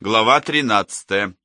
Глава 13.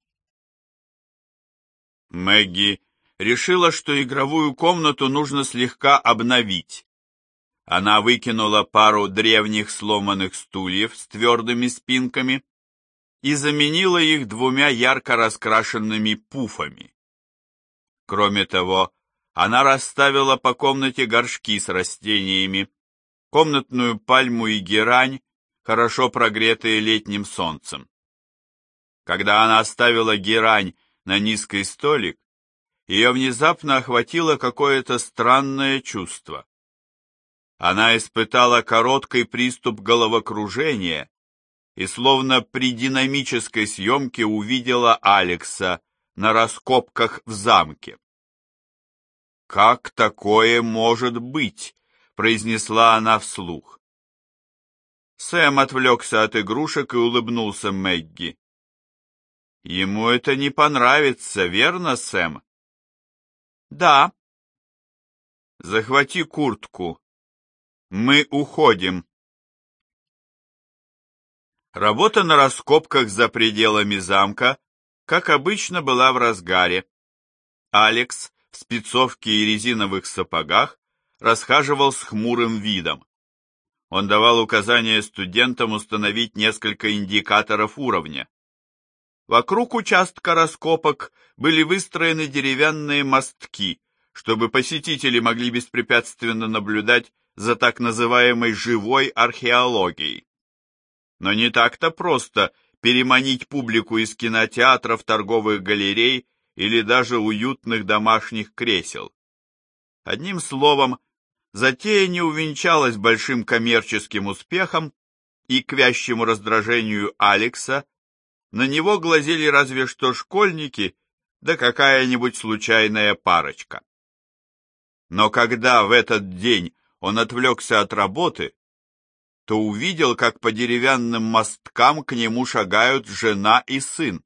Мэгги решила, что игровую комнату нужно слегка обновить. Она выкинула пару древних сломанных стульев с твердыми спинками и заменила их двумя ярко раскрашенными пуфами. Кроме того, она расставила по комнате горшки с растениями, комнатную пальму и герань, хорошо прогретые летним солнцем. Когда она оставила герань на низкий столик, ее внезапно охватило какое-то странное чувство. Она испытала короткий приступ головокружения и словно при динамической съемке увидела Алекса на раскопках в замке. «Как такое может быть?» — произнесла она вслух. Сэм отвлекся от игрушек и улыбнулся Мэгги. «Ему это не понравится, верно, Сэм?» «Да». «Захвати куртку. Мы уходим». Работа на раскопках за пределами замка, как обычно, была в разгаре. Алекс в спецовке и резиновых сапогах расхаживал с хмурым видом. Он давал указания студентам установить несколько индикаторов уровня. Вокруг участка раскопок были выстроены деревянные мостки, чтобы посетители могли беспрепятственно наблюдать за так называемой живой археологией. Но не так-то просто переманить публику из кинотеатров, торговых галерей или даже уютных домашних кресел. Одним словом, затея не увенчалась большим коммерческим успехом, и к вящему раздражению Алекса на него глазели разве что школьники, да какая-нибудь случайная парочка. Но когда в этот день он отвлекся от работы, то увидел, как по деревянным мосткам к нему шагают жена и сын.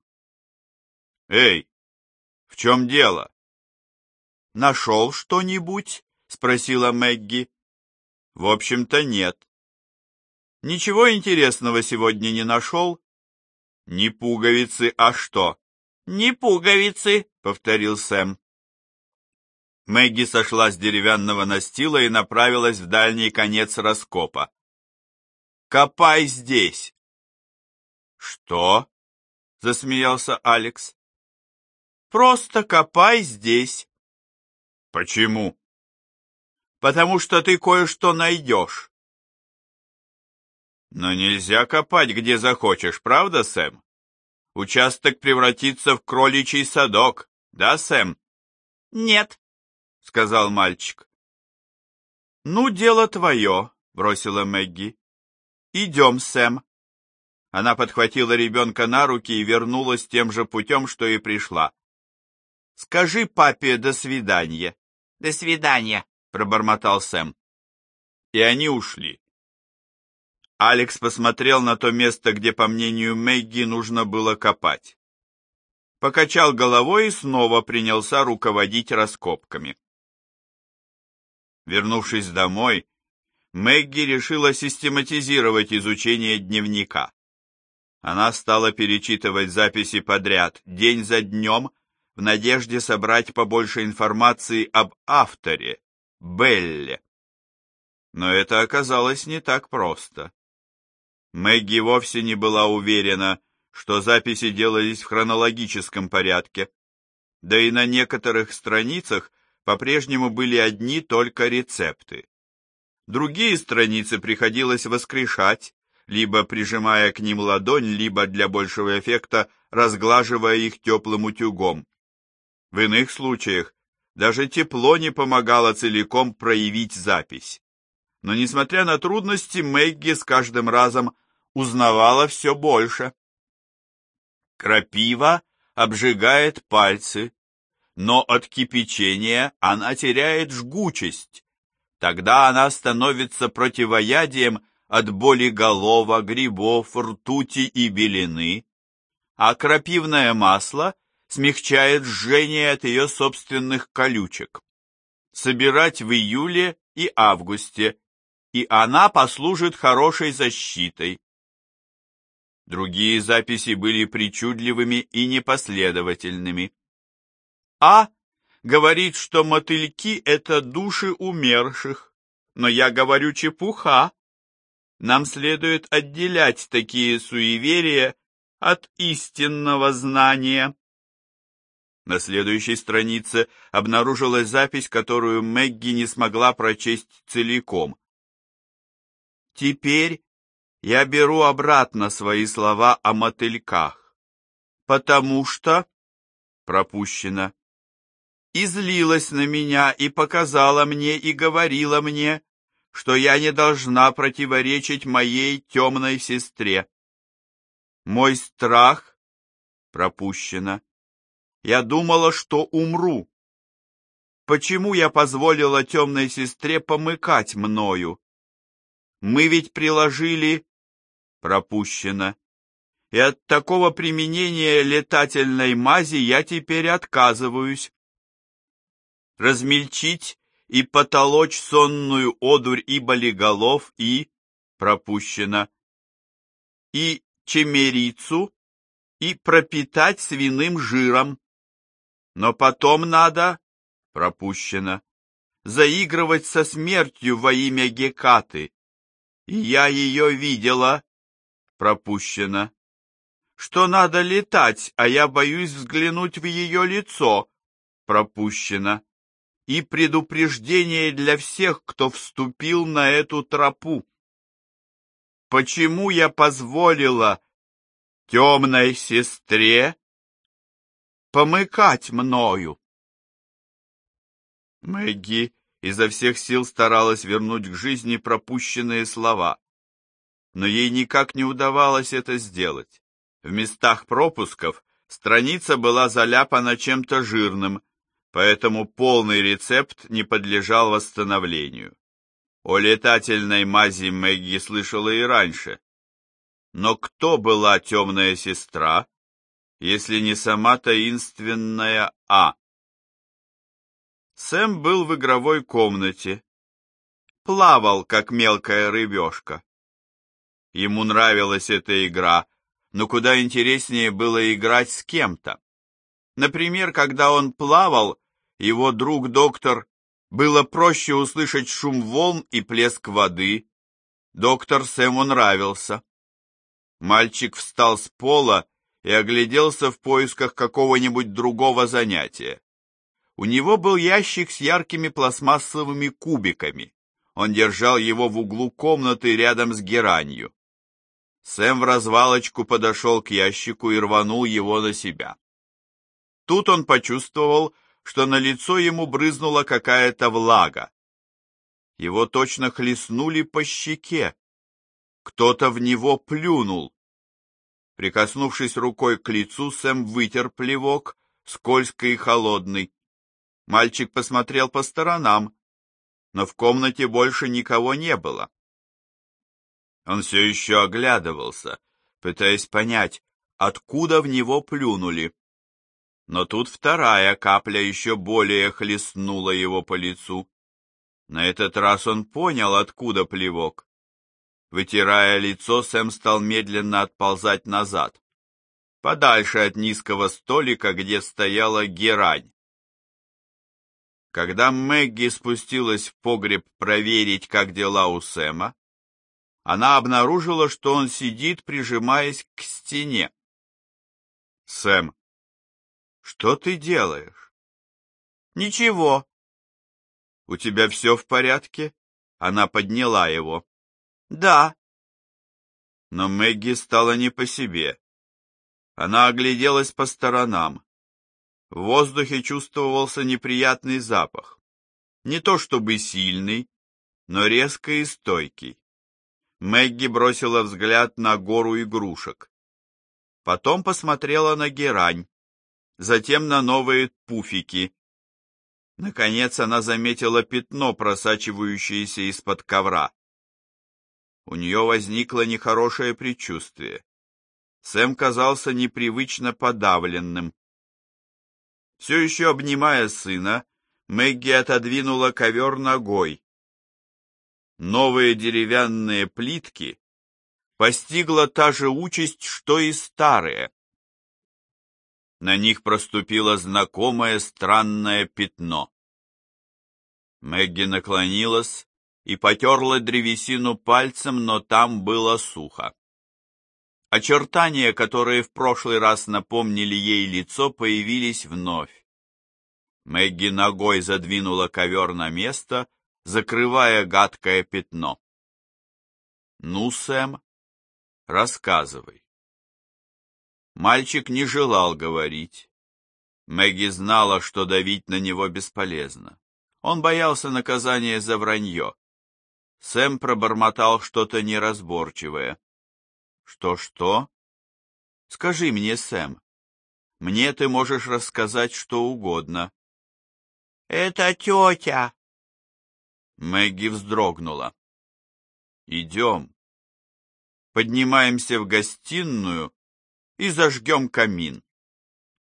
«Эй, в чем дело?» «Нашел что-нибудь?» — спросила Мэгги. «В общем-то, нет». «Ничего интересного сегодня не нашел?» «Не пуговицы, а что?» «Не пуговицы», — повторил Сэм. Мэгги сошла с деревянного настила и направилась в дальний конец раскопа. «Копай здесь!» «Что?» — засмеялся Алекс. «Просто копай здесь». «Почему?» «Потому что ты кое-что найдешь». «Но нельзя копать, где захочешь, правда, Сэм? Участок превратится в кроличий садок, да, Сэм?» «Нет», — сказал мальчик. «Ну, дело твое», — бросила Мэгги. «Идем, Сэм». Она подхватила ребенка на руки и вернулась тем же путем, что и пришла. «Скажи папе «до свидания». «До свидания», — пробормотал Сэм. И они ушли. Алекс посмотрел на то место, где, по мнению Мэгги, нужно было копать. Покачал головой и снова принялся руководить раскопками. Вернувшись домой, Мэгги решила систематизировать изучение дневника. Она стала перечитывать записи подряд, день за днем, в надежде собрать побольше информации об авторе, Белле. Но это оказалось не так просто. Мэгги вовсе не была уверена, что записи делались в хронологическом порядке, да и на некоторых страницах по-прежнему были одни только рецепты. Другие страницы приходилось воскрешать, либо прижимая к ним ладонь, либо для большего эффекта разглаживая их теплым утюгом. В иных случаях даже тепло не помогало целиком проявить запись. Но, несмотря на трудности, Мэгги с каждым разом узнавала все больше. Крапива обжигает пальцы, но от кипячения она теряет жгучесть. Тогда она становится противоядием от болиголова, грибов, ртути и белины, а крапивное масло смягчает жжение от ее собственных колючек. Собирать в июле и августе, и она послужит хорошей защитой. Другие записи были причудливыми и непоследовательными. А говорит, что мотыльки — это души умерших, но я говорю чепуха. Нам следует отделять такие суеверия от истинного знания. На следующей странице обнаружилась запись, которую Мэгги не смогла прочесть целиком. Теперь я беру обратно свои слова о мотыльках, потому что, пропущено, и злилась на меня, и показала мне, и говорила мне, что я не должна противоречить моей темной сестре. Мой страх, пропущено, я думала, что умру. Почему я позволила темной сестре помыкать мною? Мы ведь приложили, пропущено, и от такого применения летательной мази я теперь отказываюсь. Размельчить и потолочь сонную одурь и болиголов и, пропущено, и чемерицу, и пропитать свиным жиром. Но потом надо, пропущено, заигрывать со смертью во имя Гекаты. И я ее видела, пропущено, что надо летать, а я боюсь взглянуть в ее лицо, пропущено, и предупреждение для всех, кто вступил на эту тропу. Почему я позволила темной сестре помыкать мною? Мэгги изо всех сил старалась вернуть к жизни пропущенные слова, но ей никак не удавалось это сделать. В местах пропусков страница была заляпана чем-то жирным, поэтому полный рецепт не подлежал восстановлению. О летательной мази Мэгги слышала и раньше. Но кто была темная сестра, если не сама таинственная А? Сэм был в игровой комнате, плавал, как мелкая рыбешка. Ему нравилась эта игра, но куда интереснее было играть с кем-то. Например, когда он плавал, его друг-доктор, было проще услышать шум волн и плеск воды. Доктор Сэму нравился. Мальчик встал с пола и огляделся в поисках какого-нибудь другого занятия. У него был ящик с яркими пластмассовыми кубиками. Он держал его в углу комнаты рядом с геранью. Сэм в развалочку подошел к ящику и рванул его на себя. Тут он почувствовал, что на лицо ему брызнула какая-то влага. Его точно хлестнули по щеке. Кто-то в него плюнул. Прикоснувшись рукой к лицу, Сэм вытер плевок, скользкий и холодный. Мальчик посмотрел по сторонам, но в комнате больше никого не было. Он все еще оглядывался, пытаясь понять, откуда в него плюнули. Но тут вторая капля еще более хлестнула его по лицу. На этот раз он понял, откуда плевок. Вытирая лицо, Сэм стал медленно отползать назад, подальше от низкого столика, где стояла герань. Когда Мэгги спустилась в погреб проверить, как дела у Сэма, она обнаружила, что он сидит, прижимаясь к стене. «Сэм, что ты делаешь?» «Ничего». «У тебя все в порядке?» Она подняла его. «Да». Но Мэгги стала не по себе. Она огляделась по сторонам. В воздухе чувствовался неприятный запах. Не то чтобы сильный, но резко и стойкий. Мэгги бросила взгляд на гору игрушек. Потом посмотрела на герань, затем на новые пуфики. Наконец она заметила пятно, просачивающееся из-под ковра. У нее возникло нехорошее предчувствие. Сэм казался непривычно подавленным. Все еще обнимая сына, Мэгги отодвинула ковер ногой. Новые деревянные плитки постигла та же участь, что и старые. На них проступило знакомое странное пятно. Мэгги наклонилась и потерла древесину пальцем, но там было сухо. Очертания, которые в прошлый раз напомнили ей лицо, появились вновь. Мэгги ногой задвинула ковер на место, закрывая гадкое пятно. «Ну, Сэм, рассказывай». Мальчик не желал говорить. Мэгги знала, что давить на него бесполезно. Он боялся наказания за вранье. Сэм пробормотал что-то неразборчивое. «Что-что? Скажи мне, Сэм. Мне ты можешь рассказать что угодно». «Это тетя!» Мэгги вздрогнула. «Идем. Поднимаемся в гостиную и зажгем камин».